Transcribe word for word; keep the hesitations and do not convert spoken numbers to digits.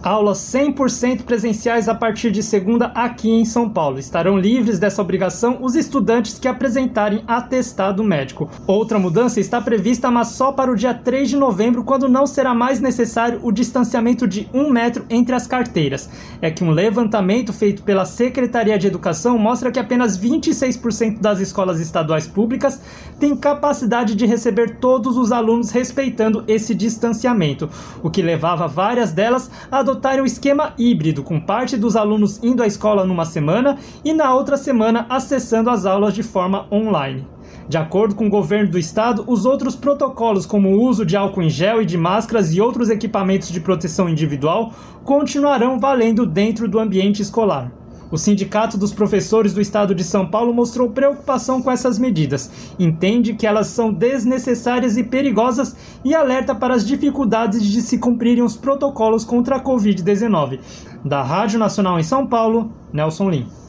Aulas cem por cento presenciais a partir de segunda aqui em São Paulo. Estarão livres dessa obrigação os estudantes que apresentarem atestado médico. Outra mudança está prevista, mas só para o dia três de novembro, quando não será mais necessário o distanciamento de um metro entre as carteiras. É que um levantamento feito pela Secretaria de Educação mostra que apenas vinte e seis por cento das escolas estaduais públicas têm capacidade de receber todos os alunos respeitando esse distanciamento, o que levava várias delas a adotarem um esquema híbrido, com parte dos alunos indo à escola numa semana e na outra semana acessando as aulas de forma online. De acordo com o governo do estado, os outros protocolos, como o uso de álcool em gel e de máscaras e outros equipamentos de proteção individual, continuarão valendo dentro do ambiente escolar. O Sindicato dos Professores do Estado de São Paulo mostrou preocupação com essas medidas, entende que elas são desnecessárias e perigosas e alerta para as dificuldades de se cumprirem os protocolos contra a covid dezenove. Da Rádio Nacional em São Paulo, Nelson Lim.